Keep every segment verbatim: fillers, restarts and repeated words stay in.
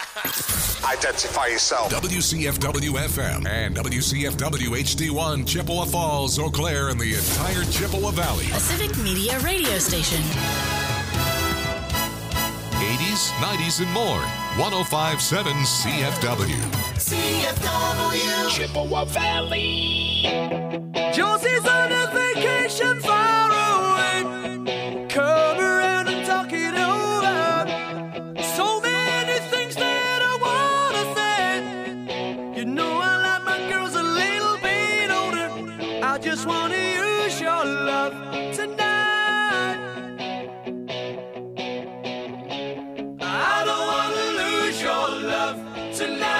Identify yourself. W C F W F M and W C F W H D one, Chippewa Falls, Eau Claire, and the entire Chippewa Valley. A Civic Media radio station. eighties, nineties, and more. one oh five point seven C F W. C F W. Chippewa Valley. Josie's on a vacation far away. Come around and talk it over. So many things that I wanna say. You know I like my girls a little bit older. I just wanna use your love tonight. I don't wanna lose your love tonight.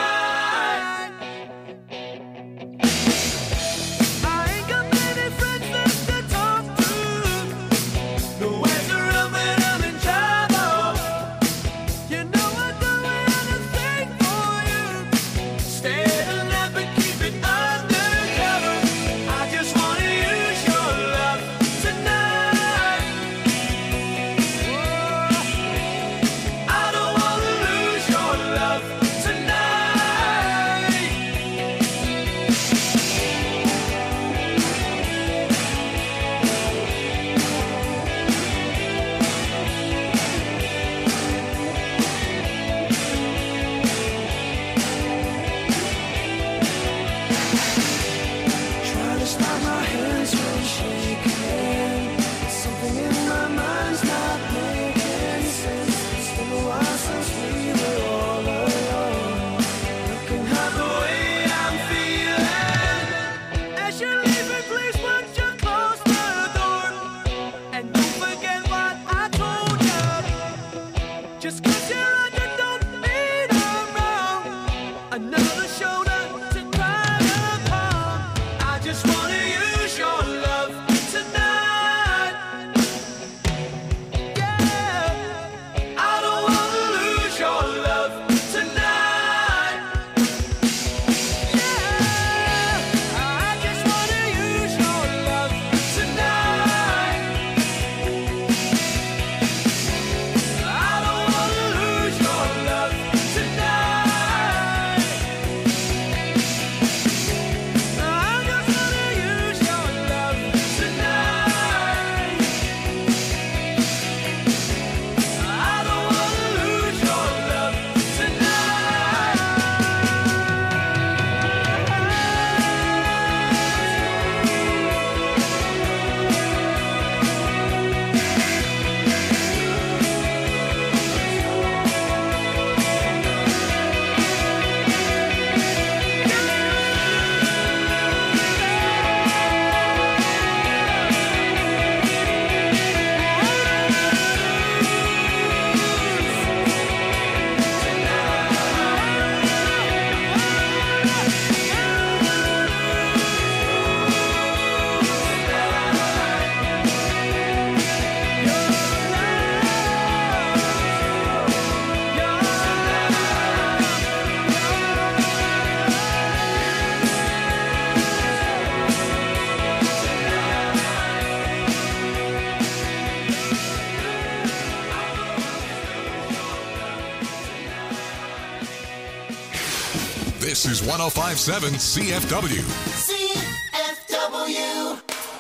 This is one oh five point seven C F W. C F W.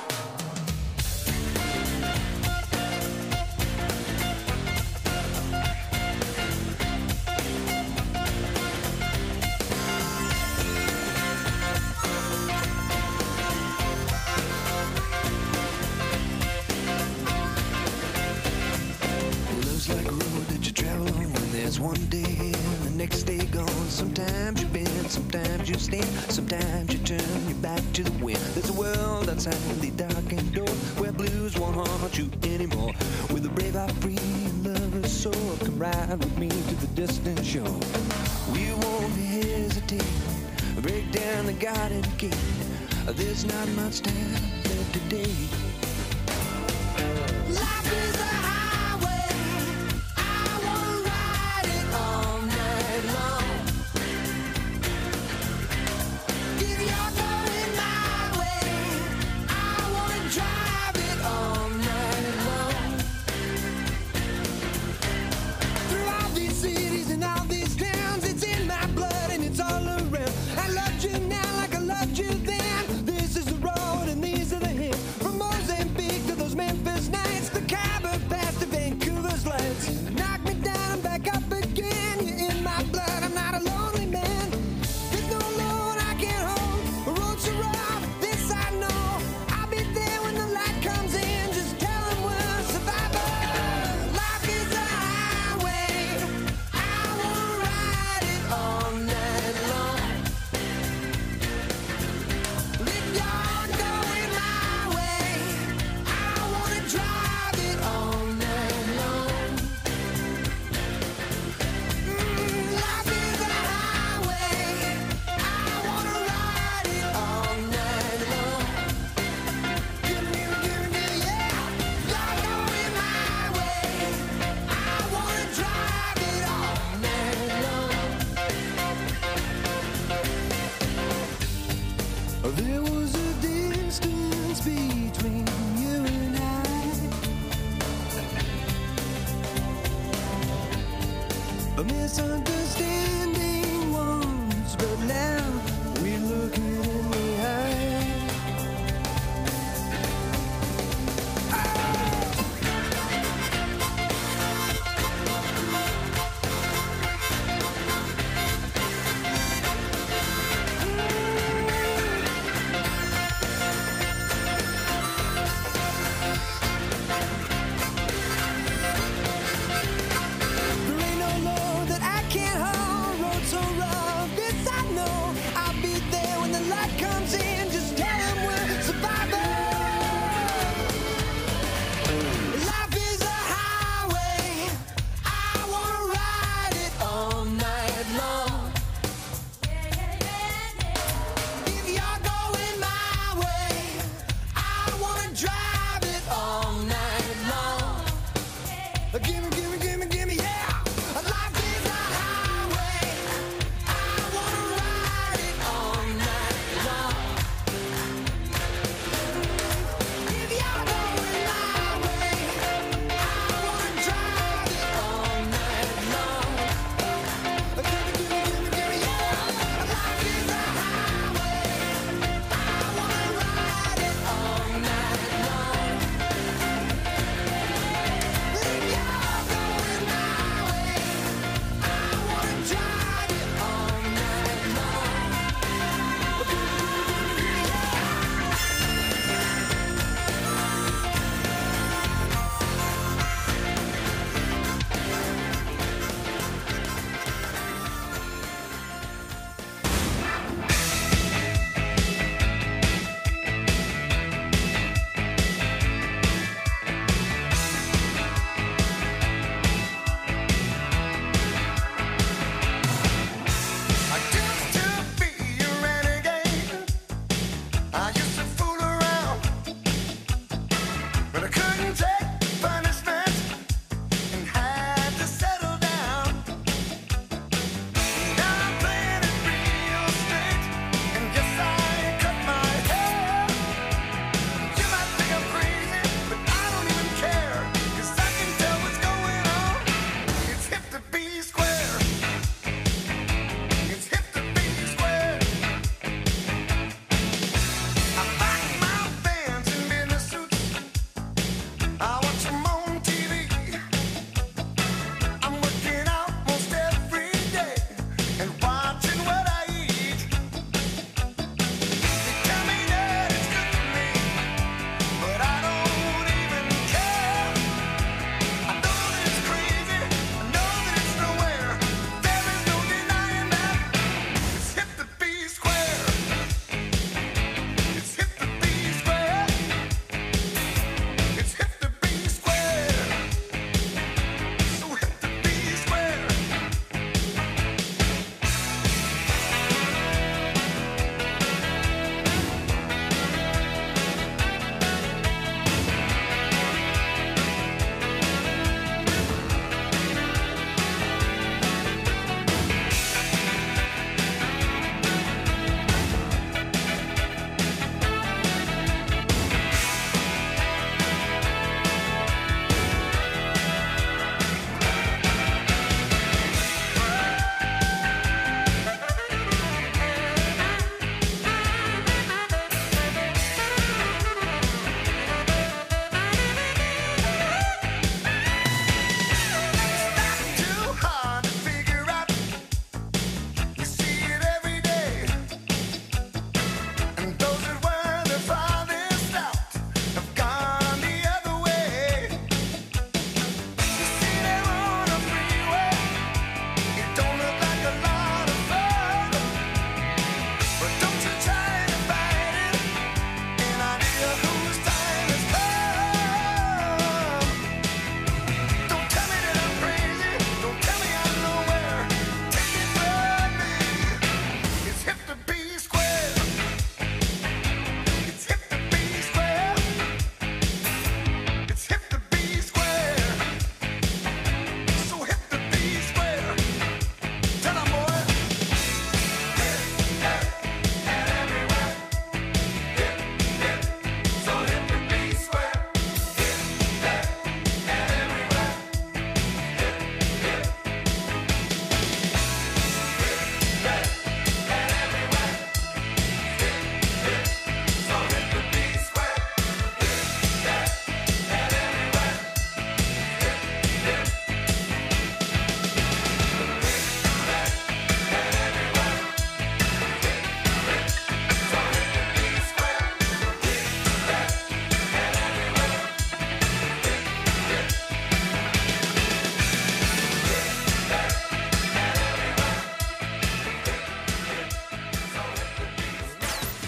Love's like a road that you travel on when there's one day here and the next day gone. Sometimes you bend, sometimes you stand, sometimes you turn your back to the wind. There's a world outside the darkened door where blues won't haunt you anymore. With a brave heart free and lover's soul, come ride with me to the distant shore. We won't hesitate, break down the garden gate. There's not much time left today. Life is a highway, I wanna ride it all night long. If you're going my way, I wanna drive it all night long. Through all these cities and all these towns,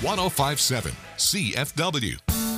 one oh five point seven C F W.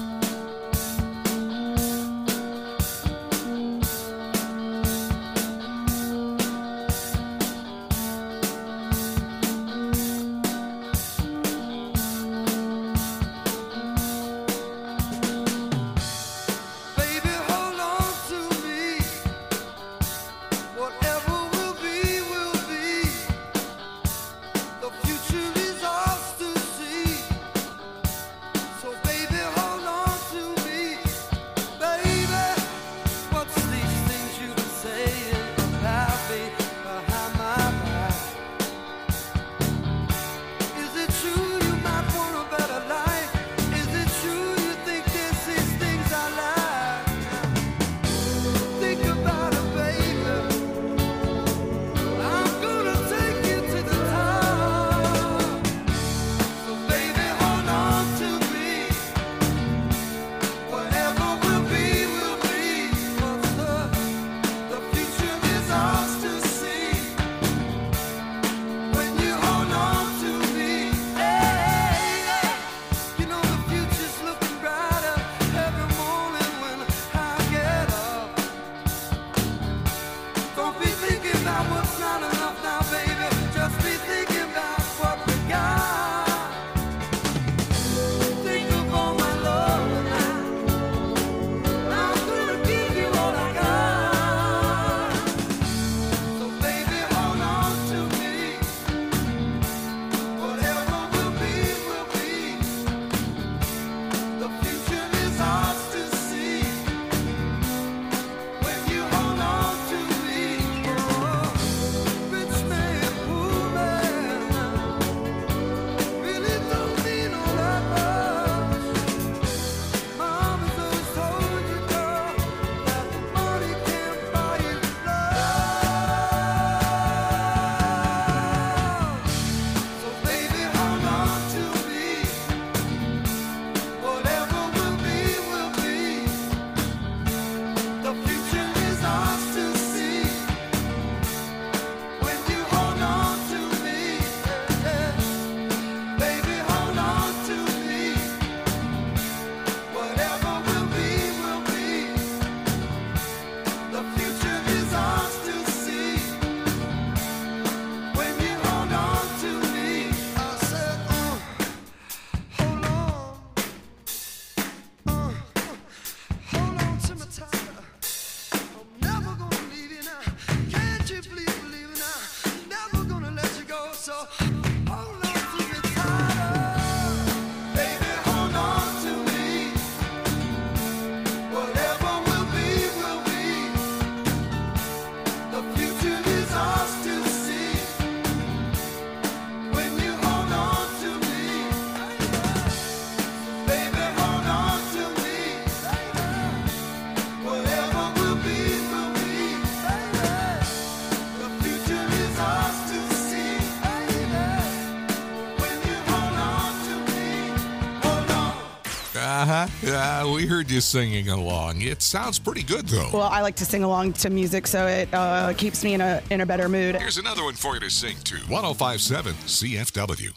Uh-huh. Uh, we heard you singing along. It sounds pretty good, though. Well, I like to sing along to music, so it uh, keeps me in a in a better mood. Here's another one for you to sing to. one oh five point seven C F W.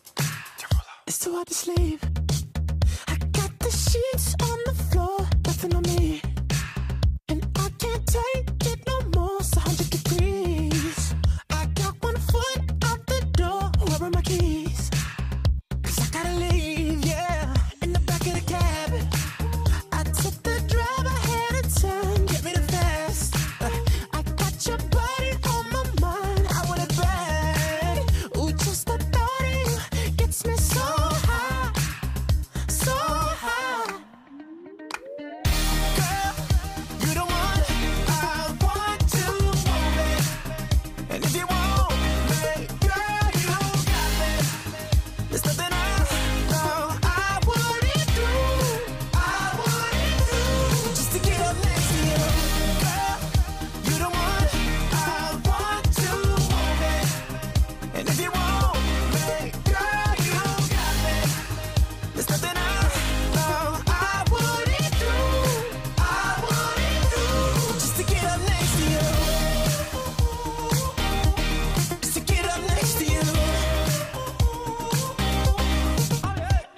It's too hard to sleep. I got the sheets on the floor, nothing on me. And I can't take it no more, it's one hundred degrees. I got one foot out the door, where are my keys? Cause I gotta leave, yeah. In the back of the cab, I took the drive ahead of time, get me the fast. uh, I got your body on my mind, I want it bad. Ooh, just the thought of you gets me so high, so high. Girl, you the one I want to move it. And if you want me, girl, you got me. There's nothing I know I wouldn't do, I wouldn't do, just to get up next to you. Girl, you the one I want to move it. And if you want me, girl, you got me. There's nothing I know I wouldn't do, I wouldn't do, just to get up next to you. Just to get up next to you.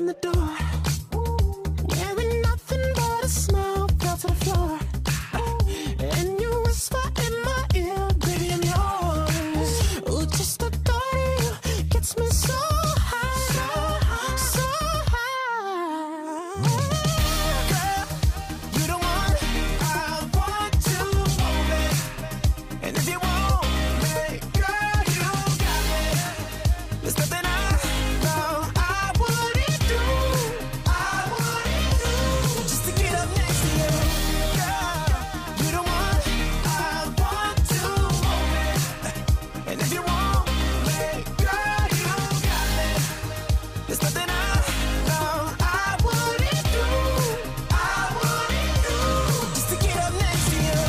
the door, wearing nothing but a smile, fell to the floor. And you whisper in my ear, baby, I'm yours. Ooh, just the thought of you gets me so high, so high, so high. Girl, you the one I want to hold it. And if you want me, girl, you got me. There's nothing I know I wouldn't do, I wouldn't do, just to get up next to you. Girl, you the one I want to hold it. And if you want me, girl, you got me. There's nothing I know I wouldn't do, I wouldn't do, just to get up next to you.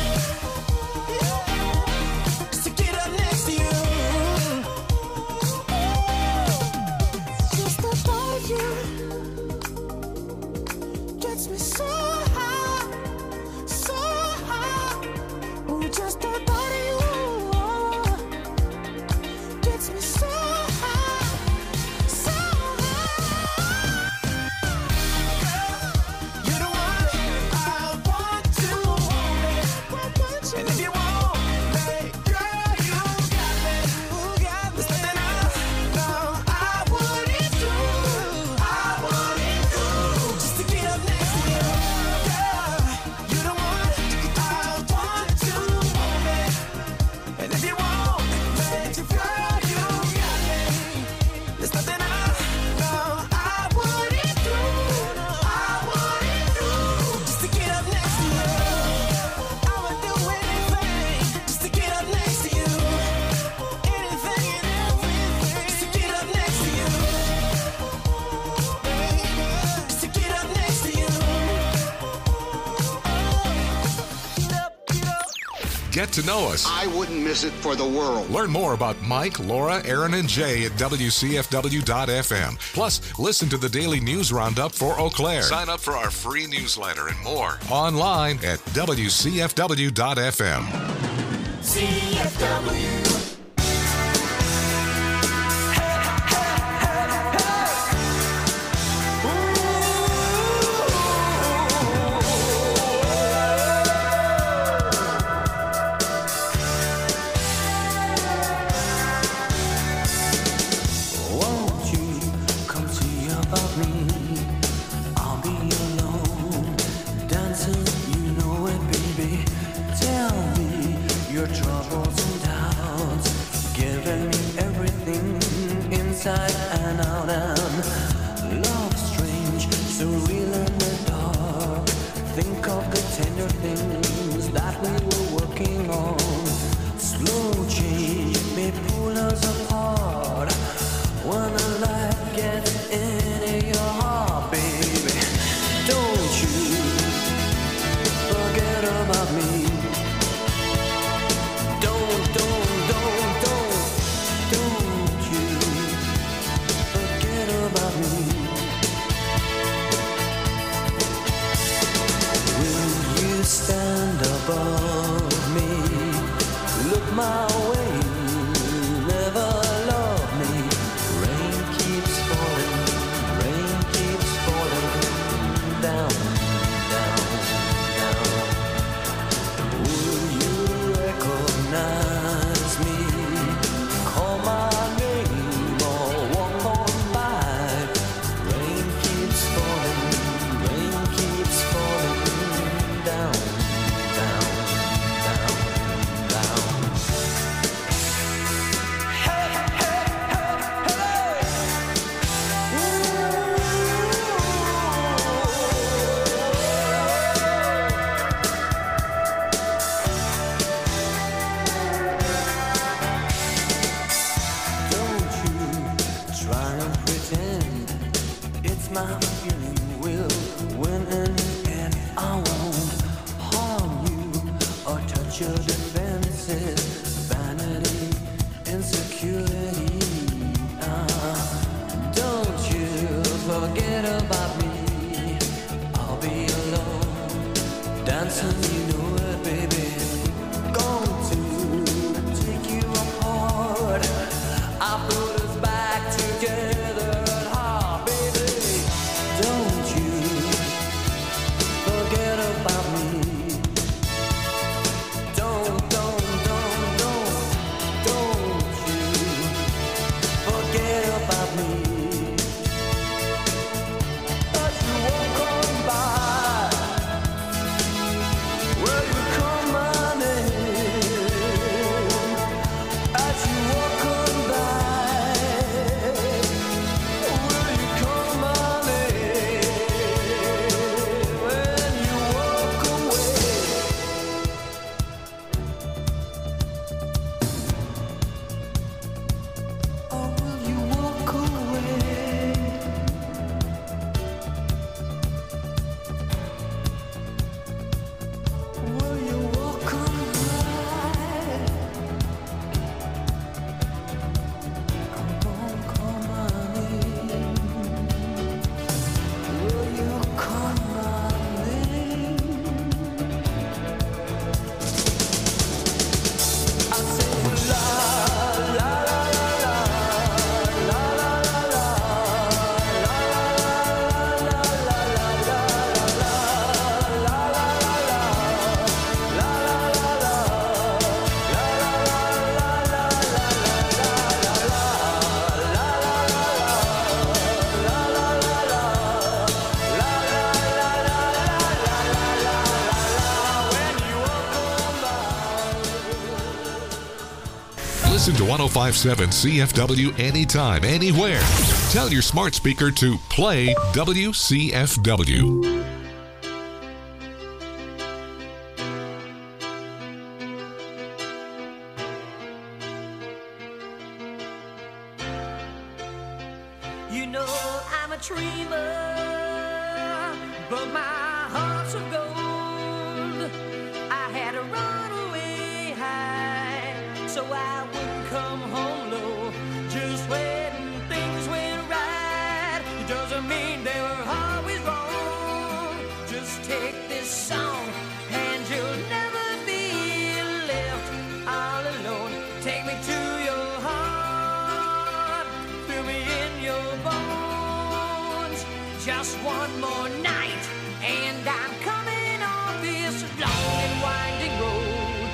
Just to get up next to you. Just the thought of you gets me so high, so high. Ooh, just the thought of you gets me so high, so high. Girl, you're the one I want to hold it. And if you want me, girl, you got me. There's nothing I know I wouldn't do, I wouldn't do, just to get up next to you. Girl, you're the one I want to hold it. And if you want me, girl, you got me. There's nothing I know I wouldn't do, I wouldn't do, just to get up next to you. I would do anything just to get up next to you. Anything and everything just to get up next to you. Just to get up next to you. Get to know us. I wouldn't miss it for the world. Learn more about Mike, Laura, Aaron, and Jay at W C F W dot F M. Plus, listen to the daily news roundup for Eau Claire. Sign up for our free newsletter and more online at W C F W dot F M. C F W. Won't you come see about me? I'll be alone, dancing, you know it, baby. Tell me your troubles and doubts, giving me everything inside and out. And love strange, so real in the dark. Think of the tender things that we were working on. Slow change may pull us apart. When the light gets into your heart, baby, don't you forget about me. Don't, don't, don't, don't, don't you forget about me. Will you stand above me? Look my way, never love me. Rain keeps falling, rain keeps falling down, down, down. Will you recognize me? Call my name or walk on by. Rain keeps falling, rain keeps falling down, down, down, down. Don't you try and pretend it's my feeling will win in the end. I won't harm you or touch your defenses, vanity, insecurity. Ah, don't you forget about me. I'll be alone, dancing, you know it, baby. Going to take you apart. I put us back together at heart, baby. Listen to one oh five point seven C F W anytime, anywhere. Tell your smart speaker to play W C F W. You know I'm a dreamer, but my heart's of gold. I had to run away high, so I wouldn't come home low. Just when things went right, it doesn't mean they were always wrong. Just take this song, and you'll never be left all alone. Take me to your heart, fill me in your bones. Just one more night, and I'm coming on this long and winding road.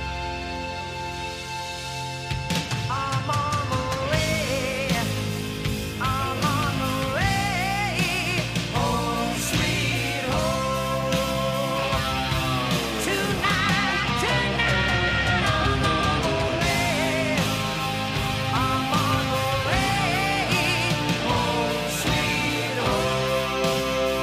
I'm on my way, I'm on my way, home sweet home. Tonight, tonight, I'm on my way, I'm on my way, home sweet home.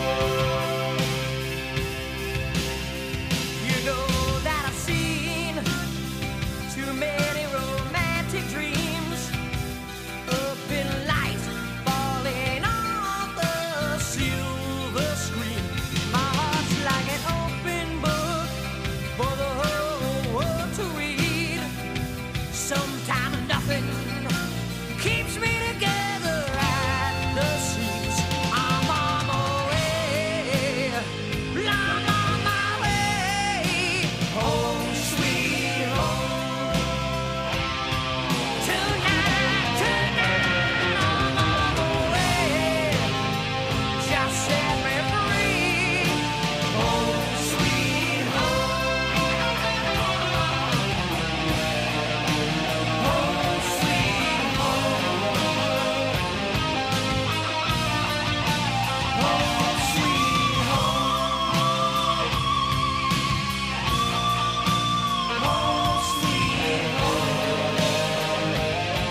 You know that I've seen too many romantic dreams up in light, falling off the silver screen. My heart's like an open book for the whole world to read. Sometimes nothing keeps me together at the seams. I'm on my way, I'm on my way, home sweet home. Tonight, tonight, I'm on my way, just set me free, home sweet home, home sweet home, home sweet home, home sweet home.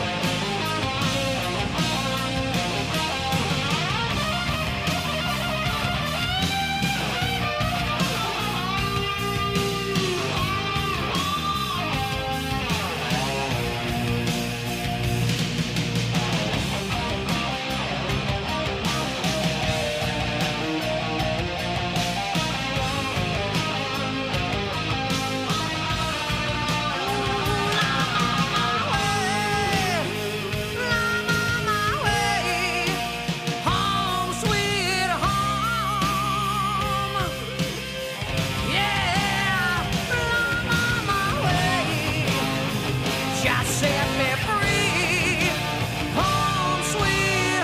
Home sweet home. Yeah, I'm on my way. Just set me free. Home sweet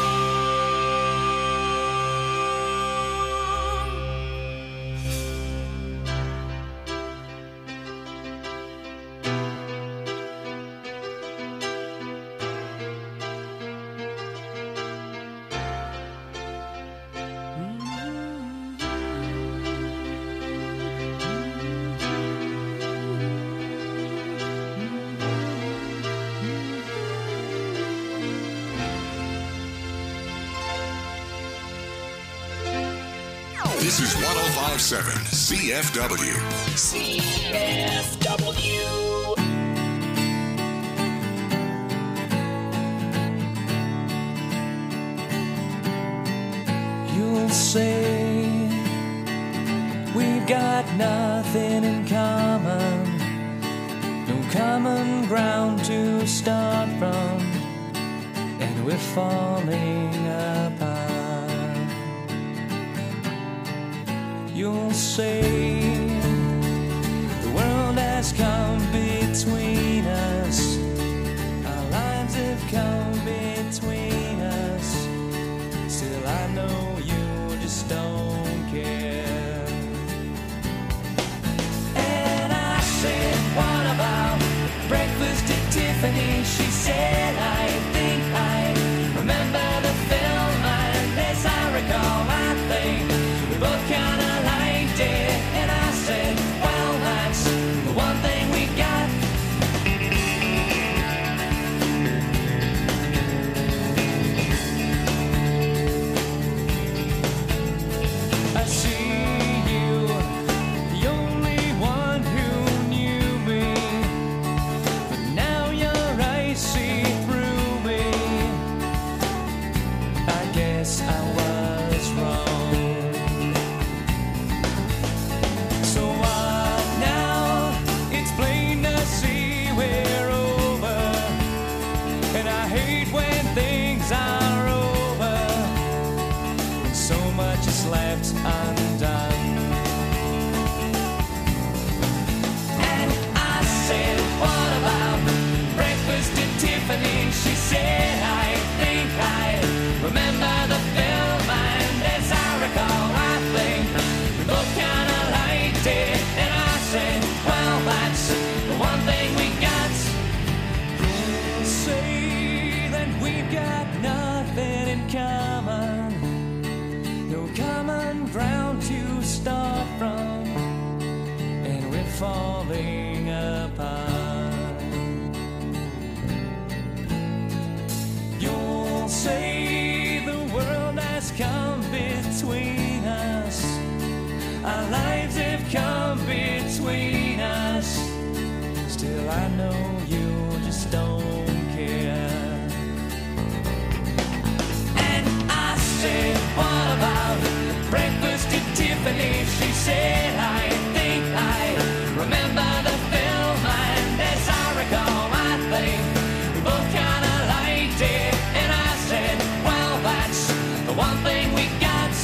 This is one oh five point seven C F W. C F W. You'll say we've got nothing in common, no common ground to start from, and we're falling apart. You'll say the world has come between us, our lives have come between us. Still I know you just don't care. And I said, what about breakfast at Tiffany? She said, I think I remember the film, and as I recall, I think we both kinda liked it. And I said, well, that's the one thing we got she said, I think I remember the film, and as I recall, I think we both kind of liked it. And I said, well, that's the one thing we got. Say that we've got nothing in common, no common ground to start from, and we're falling apart. You'll say the world has come between us, our lives have come between us. Still I know you just don't care. And I said, what about breakfast at Tiffany? She said, I think I remember the film, and as I recall, I think we both kind of liked it. And I said, well, that's the one thing we got.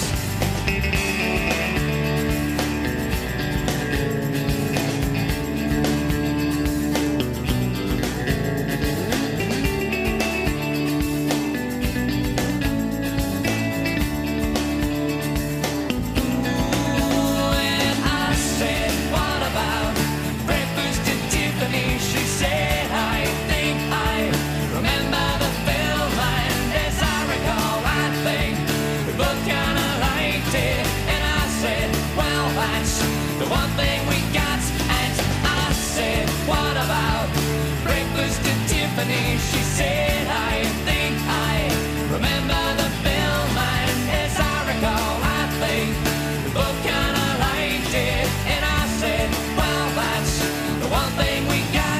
The one thing we got. And I said, what about breakfast at Tiffany? She said, I think I remember the film, and as I recall, I think we both kind of liked it. And I said, well, that's the one thing we got.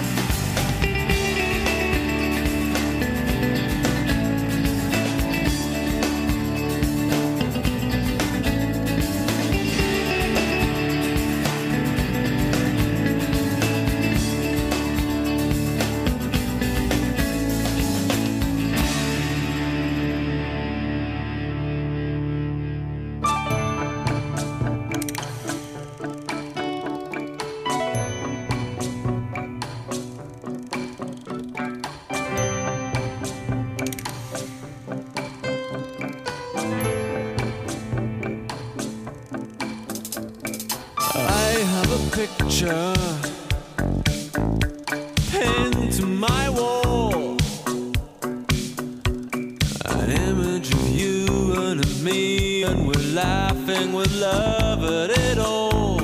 Picture pinned to my wall, an image of you and of me, and we're laughing with love at it all.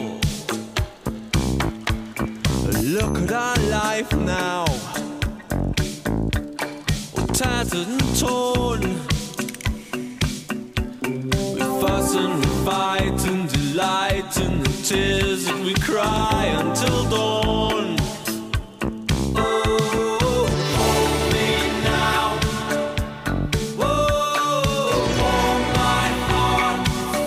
Look at our life now, all tattered and torn. We fuss and we fight and delight in the tears that we cry until dawn. Oh, hold me now. Oh, warm my heart.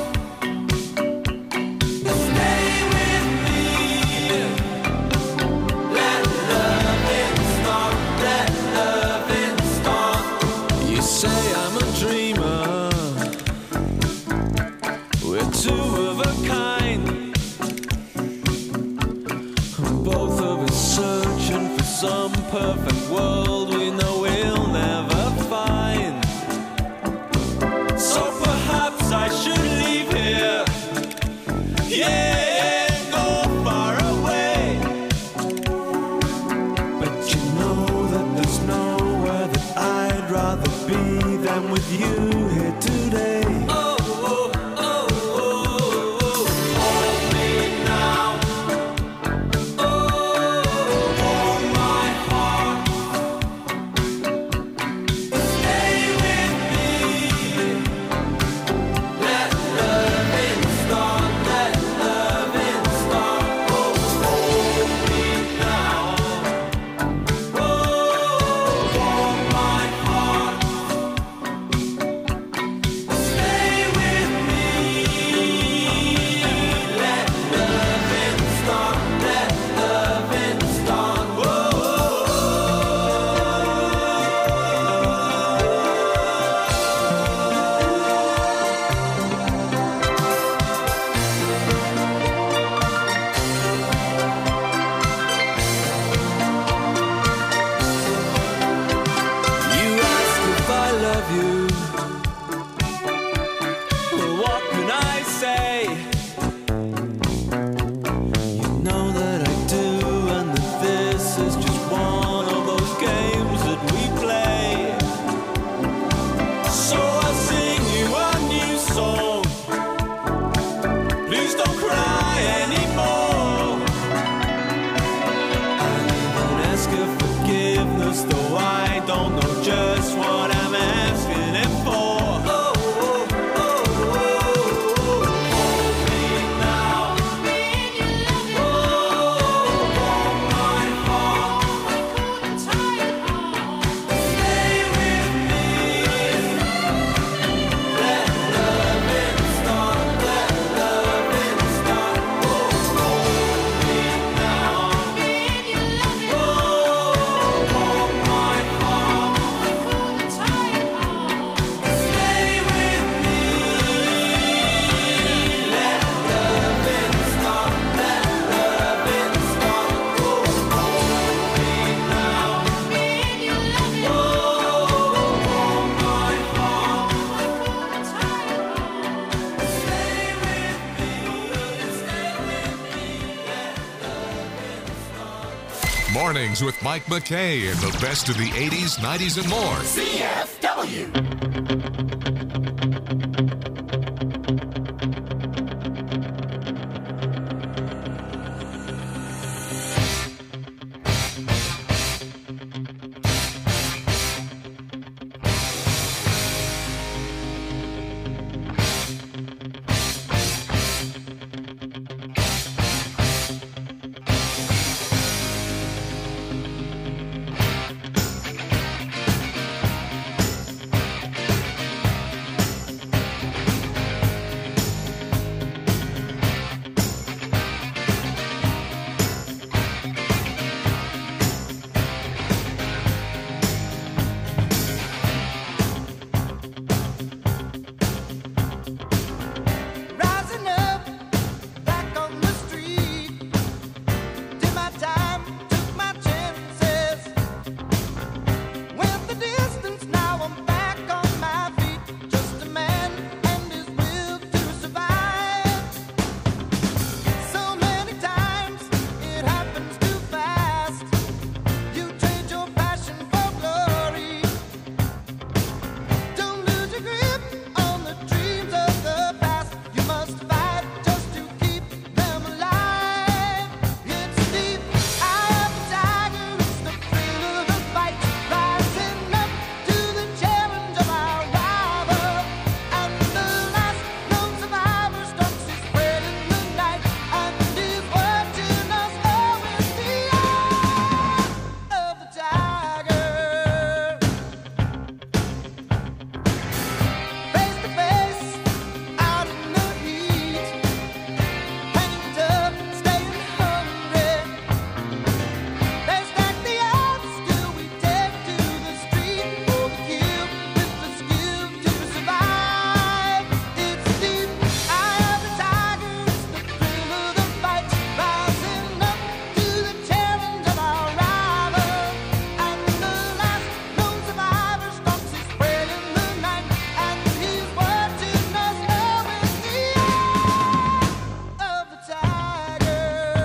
Stay with me. Let loving start. Let loving start. You say I'm a dreamer. We're two of a kind. Both of us searching for some perfect world we know we'll never find. So perhaps I should leave here, yeah, and go far away. But you know that there's nowhere that I'd rather be than with you here today. Oh, oh, oh, oh, oh. Hold me now. Stay just what I'm asking him for. Oh, oh, oh, oh, oh. Hold me now. Oh, hold my heart. Stay with me. Let loving start. Let loving start. Oh, hold me now. Oh, hold my heart. Stay with me. Let loving start. Let loving start. Oh, hold me now. Oh, hold my heart. Stay with me. Stay with me. Let loving start. Mornings with Mike McKay and the best of the eighties, nineties, and more. C F W. Rising up, back on the street. Did my time, took my chances. Went the distance, now I'm back on my feet. Just a man and his will to survive. So many times it happens too fast. You trade your passion for glory. Don't lose your grip on the dreams of the past. You must fight just to keep them alive. It's deep eye of the tiger, it's the thrill of the fight. Rising up to the challenge of our rival. And the last known survivor stalks his prey in the night. And he's watching us all with the eye of the tiger. Face to face, out in the heat, hanging tough, staying hungry. They stack the odds, still we take to the street for the kill with the skill to survive. It's deep eye of the tiger, it's the thrill of the fight. Rising up to the challenge of our rival. And the last known survivor stalks his prey in the night. And he's watching us all with the eye of the tiger.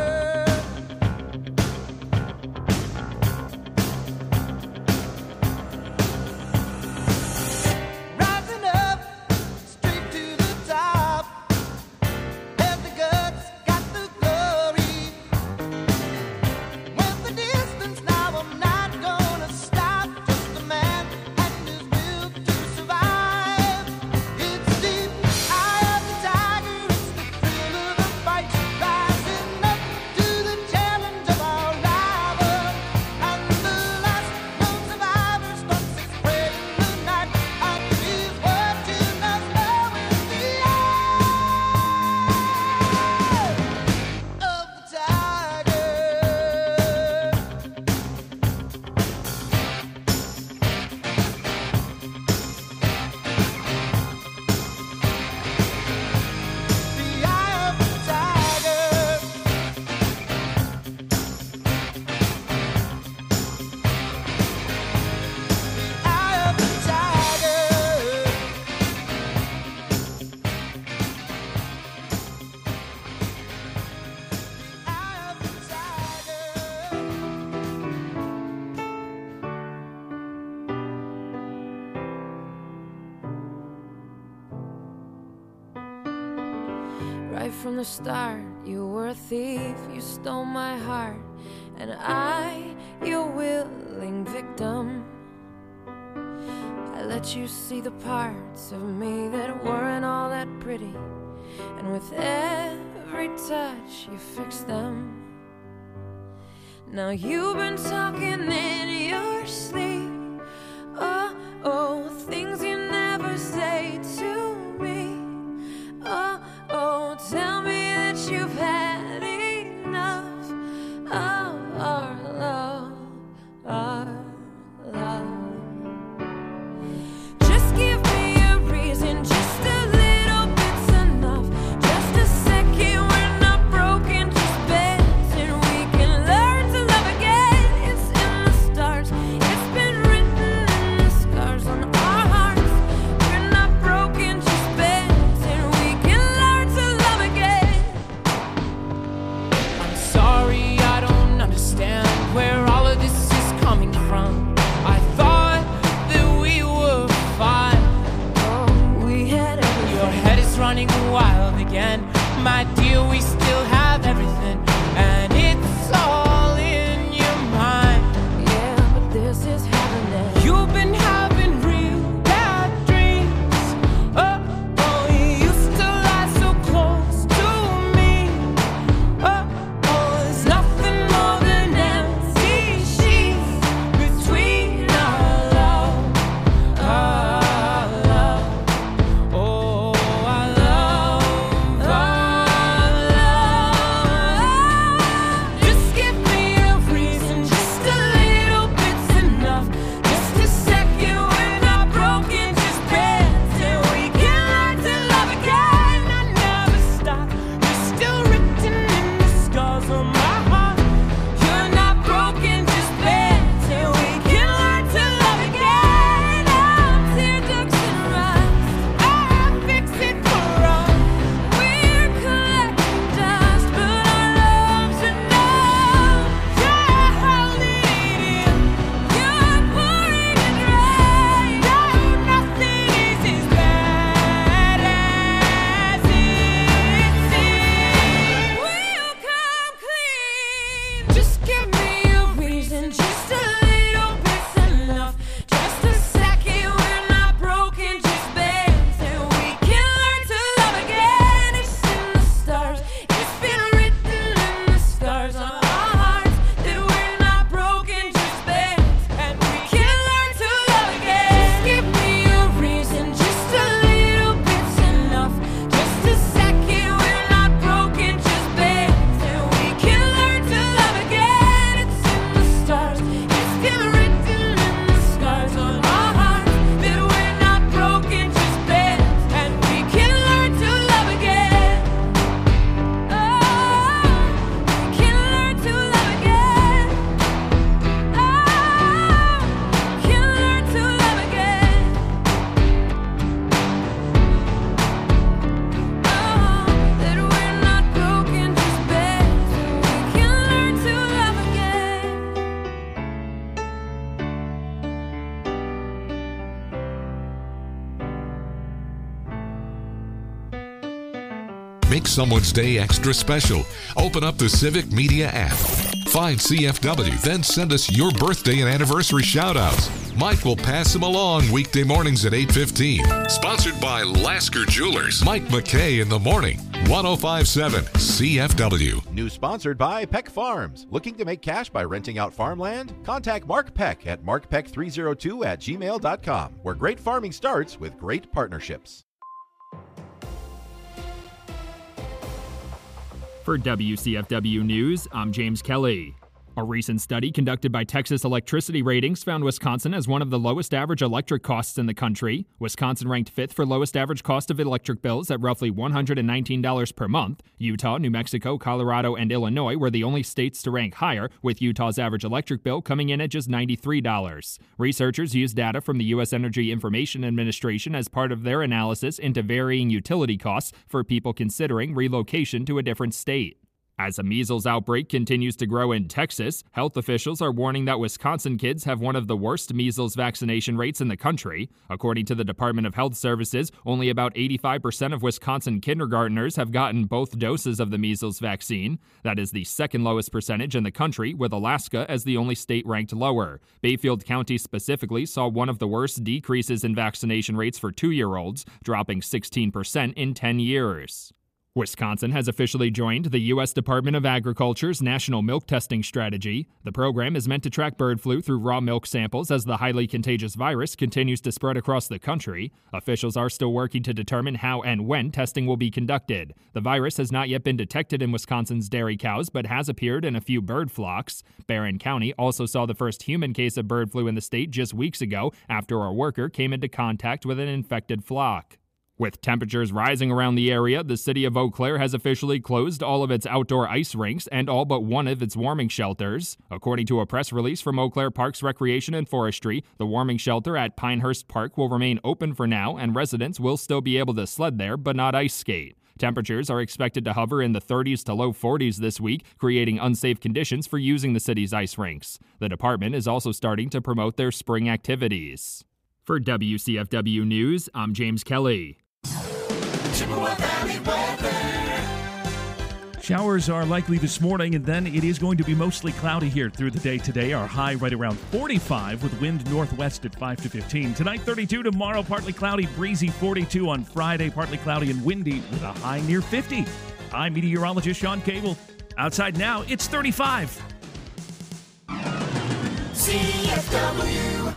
Rising up, straight to the top. Had the guts, got the glory. Went the distance, now I'm not gonna stop. Just a man and his will to survive. It's deep eye of the tiger, it's the thrill of the fight. Rising up to the challenge of our rival. And the last known survivor stalks his prey in the night. And he's watching us all with the eye of the tiger. The eye of the tiger. The eye of the tiger. Eye of the tiger. Right from the start, you were a thief, you stole my heart, and I, your willing victim. let you see the parts of me that weren't all that pretty. And with every touch, you fix them. Now you've been talking in your sleep. Oh, oh, things you never say to me. Oh, oh, tell me that you've had enough of our love, our love. Just give me a reason, just a little bit's enough. Just a second, we're not broken, just bends, and we can learn to love again. It's in the stars, it's been written in the scars on our hearts. We're not broken, just bends, and we can learn to love again. I'm sorry, I don't understand where all of this is coming from. I thought that we were fine. Oh, we had everything. Your head is running wild again. My dear, we still have everything, and it's all in your mind. Yeah, but this is happening. You've been having real bad dreams. Oh, oh, you used to lie so close to me. Oh, oh, there's nothing more than empty sheets between our love, our love. Oh, our love, our love. Just give me a reason, just a little bit's enough. Just a second, we're not broken, just bends, and we can learn to love again. I never stop. You're still written in the scars on my heart. You're not broken, just bends, and we can learn to love again. Now tear ducts and rocks, I fix it for us. We're collecting dust, but our love's enough. You're holding it in, you're pouring it right. No, nothing is as bad as it seems. Will you come clean? Just give me a reason, just a little bit's enough. Just a second, we're not broken, just bends, and we can learn to love again. It's in the stars, it's been written in the scars on our hearts that we're not broken, just bends, and we can learn to love again. Just give me a reason, just a little bit's enough. Just a second, we're not broken, just bends, and we can learn to love again. It's in the stars, it's been written in the scars on our hearts that we're not broken, just bends, and we can learn to love again. Oh, we can learn to love again. Oh, we can learn to love again. Oh, that we're not broken, just bends, and we can learn to love again. Make someone's day extra special. Open up the Civic Media app. Find C F W, then send us your birthday and anniversary shout-outs. Mike will pass them along weekday mornings at eight fifteen. Sponsored by Lasker Jewelers. Mike McKay in the morning. ten fifty-seven C F W. News sponsored by Peck Farms. Looking to make cash by renting out farmland? Contact Mark Peck at mark peck three oh two at gmail dot com, where great farming starts with great partnerships. For W C F W News, I'm James Kelly. A recent study conducted by Texas Electricity Ratings found Wisconsin as one of the lowest average electric costs in the country. Wisconsin ranked fifth for lowest average cost of electric bills at roughly one hundred nineteen dollars per month. Utah, New Mexico, Colorado, and Illinois were the only states to rank higher, with Utah's average electric bill coming in at just ninety-three dollars. Researchers used data from the U S Energy Information Administration as part of their analysis into varying utility costs for people considering relocation to a different state. As a measles outbreak continues to grow in Texas, health officials are warning that Wisconsin kids have one of the worst measles vaccination rates in the country. According to the Department of Health Services, only about eighty-five percent of Wisconsin kindergartners have gotten both doses of the measles vaccine. That is the second lowest percentage in the country, with Alaska as the only state ranked lower. Bayfield County specifically saw one of the worst decreases in vaccination rates for two-year-olds, dropping sixteen percent in ten years. Wisconsin has officially joined the U S Department of Agriculture's National Milk Testing Strategy. The program is meant to track bird flu through raw milk samples as the highly contagious virus continues to spread across the country. Officials are still working to determine how and when testing will be conducted. The virus has not yet been detected in Wisconsin's dairy cows, but has appeared in a few bird flocks. Barron County also saw the first human case of bird flu in the state just weeks ago after a worker came into contact with an infected flock. With temperatures rising around the area, the city of Eau Claire has officially closed all of its outdoor ice rinks and all but one of its warming shelters. According to a press release from Eau Claire Parks Recreation and Forestry, the warming shelter at Pinehurst Park will remain open for now, and residents will still be able to sled there but not ice skate. Temperatures are expected to hover in the thirties to low forties this week, creating unsafe conditions for using the city's ice rinks. The department is also starting to promote their spring activities. For W C F W News, I'm James Kelly. Chippewa Valley weather. Showers are likely this morning, and then it is going to be mostly cloudy here through the day today. Our high right around forty-five with wind northwest at five to fifteen. Tonight, thirty-two. Tomorrow, partly cloudy, breezy, forty-two. On Friday, partly cloudy and windy with a high near fifty. I'm meteorologist Sean Cable. Outside now, it's thirty-five. C F W.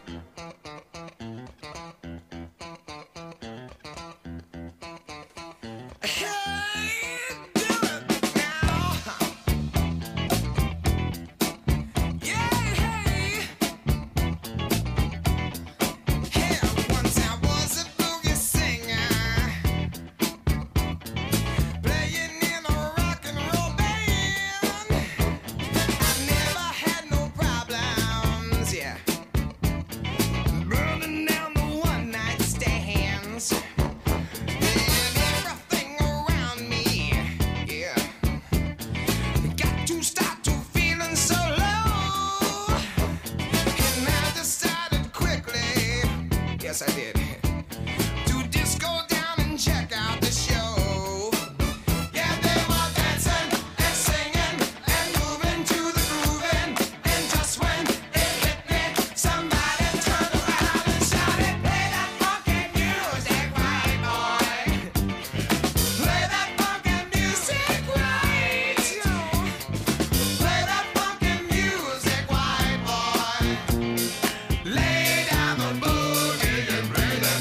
Yes, I did. To disco down and check out the show. Yeah, they were dancing and singing and moving to the grooving. And just when it hit me, somebody turned around and shouted, "Play that funky music, right, boy? Play that funky music, right? Play that funky music, right, boy? Lay down the boogie and play that."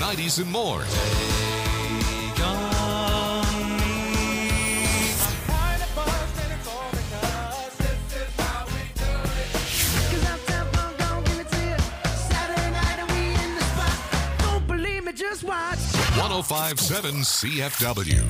nineties, and more. Just watch. one oh five point seven C F W.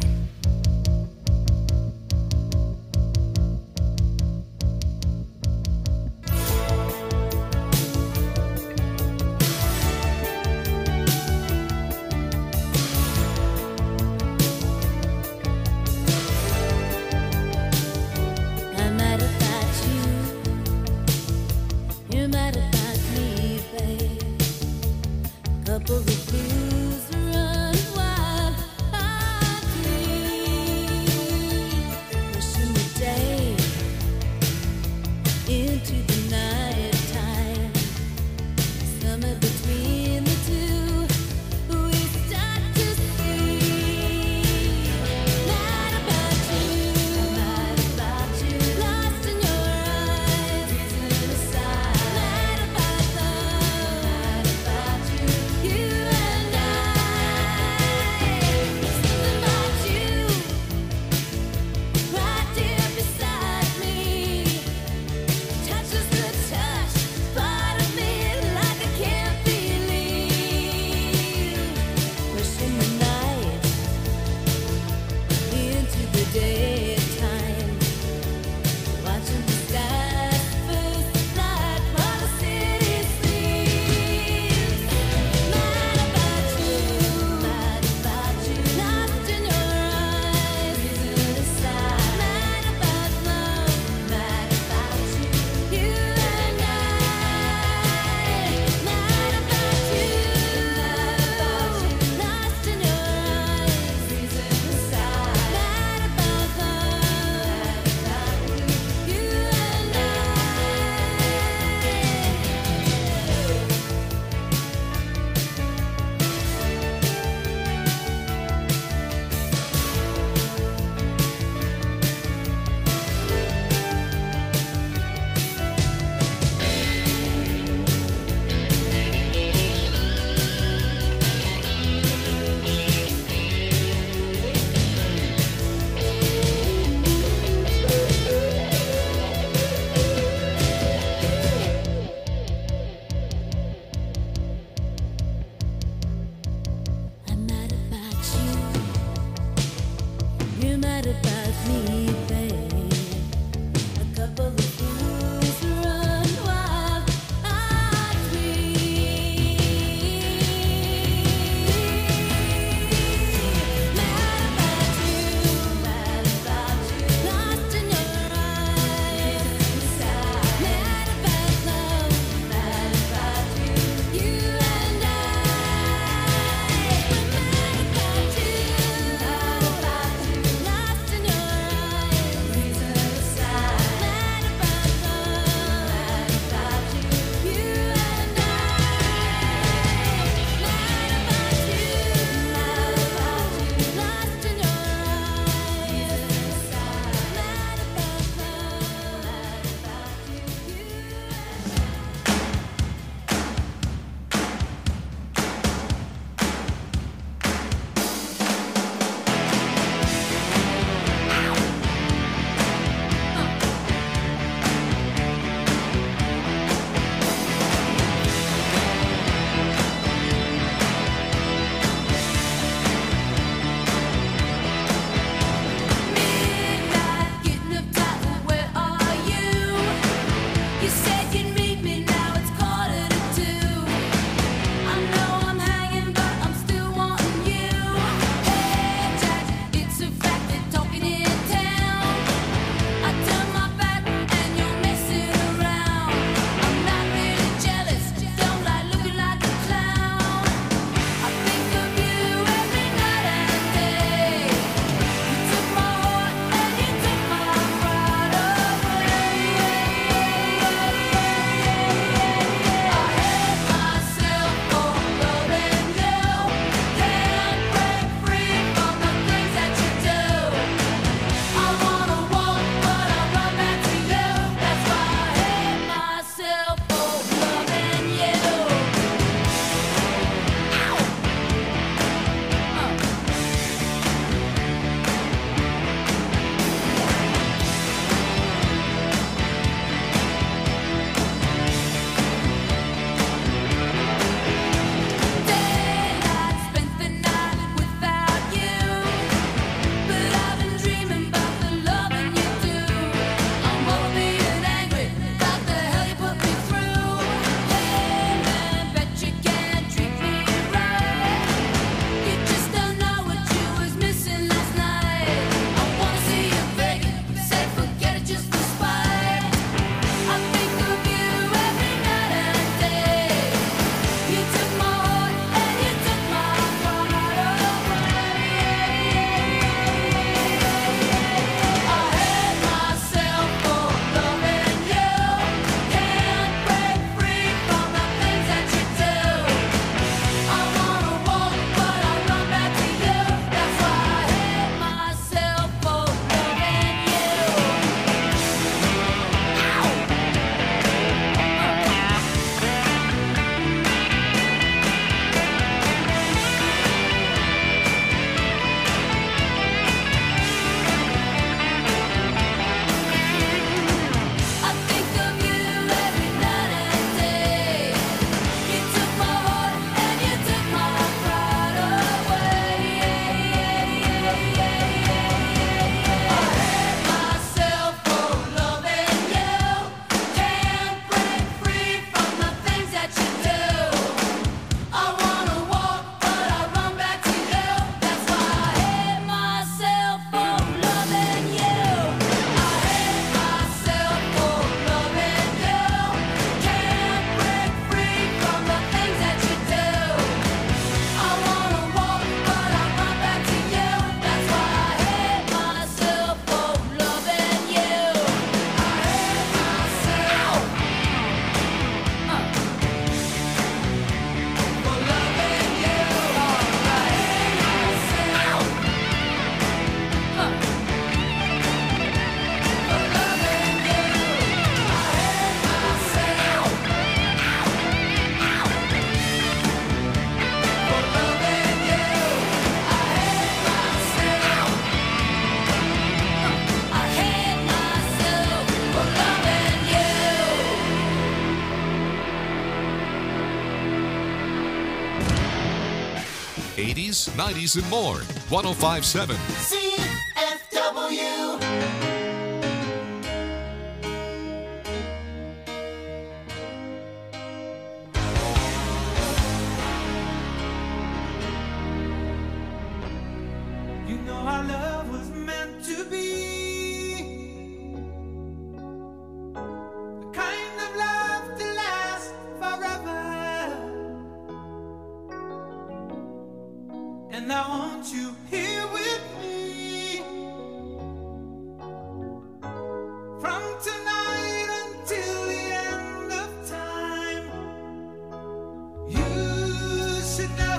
I'm mad about you. You're mad about me, babe. Couple of blues run wild. I dream, wishing the day into the night time. Somewhere between the two, we start to see. Mad about you, mad about you, lost in your eyes, reason aside. Mad about love, mad about you, you and I. Something about you, right here beside me, touches the touch, part of me like I can't believe. Wishing the night into the daytime, watching the skies first light while the city sleeps. Mad about you, mad about you, lost in your eyes, reason aside. Mad about love, mad about you, you and I. Mad about you, mad about you, lost in your eyes, reason aside. Mad about love, mad about you, you and I. I'm mad about you. You're mad about me, babe. A couple of fools run wild. I dream. Mad about you, mad about you, lost in your eyes. Mad about love, mad about you, you and I. Mad about you, mad about you, lost in your eyes. Reason aside. Mad eighties, nineties, and more. one oh five point seven C F W. You know our love was meant to be the kind of love to last forever. And I want you here with me from tonight until the end of time. You should know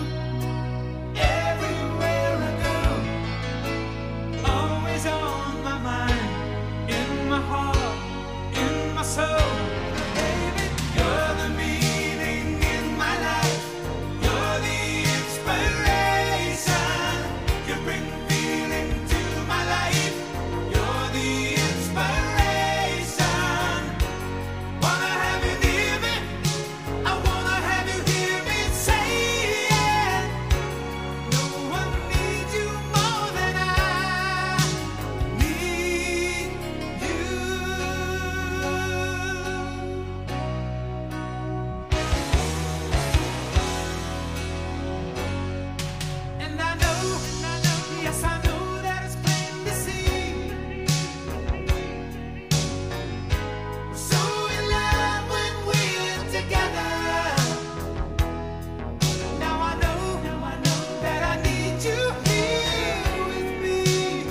everywhere I go, always on my mind, in my heart, in my soul. Baby, you're the meaning in my life. You're the inspiration. You bring feeling to my life. You're the inspiration. Wanna have you near me. I wanna have you hear me say it. No one needs you more than I need you. And I know, yes I know that it's plain to see. We're so in love when we're together. Now I know, now I know that I need you here with me.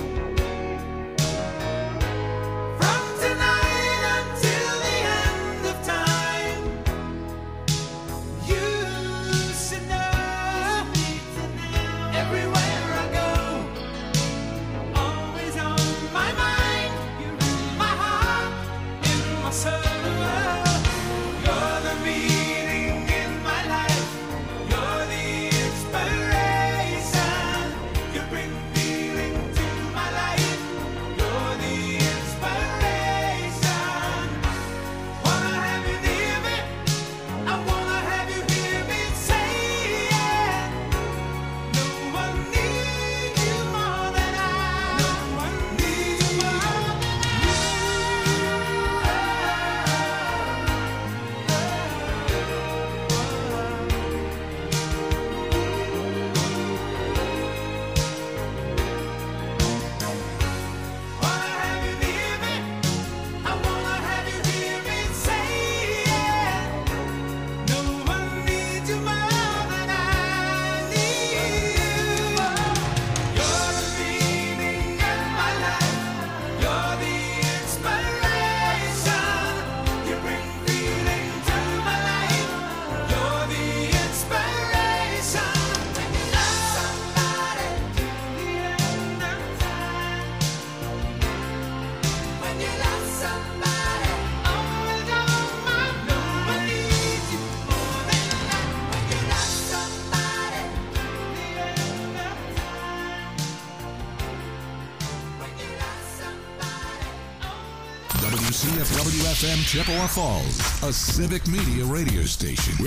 From tonight until the end of time. You should know, everywhere I go, always on my mind. You're in my heart, in my soul. You're the meaning in my life. You're the inspiration. You bring feeling to my life. You're the inspiration. Wanna have you near me. I wanna have you hear me say it. No one needs you more than I. No one needs you more than Wanna have you near me. I wanna have you hear me say it. No one needs you more than I need you. You're the meaning in my life. You're the inspiration. You bring feeling to my life. You're the inspiration. When you love somebody till the end of time. When you love somebody, always on my mind. No one needs you more than that. When you love somebody till the end of time. When you love somebody, W C F W F M Chippewa Falls, a civic media radio station.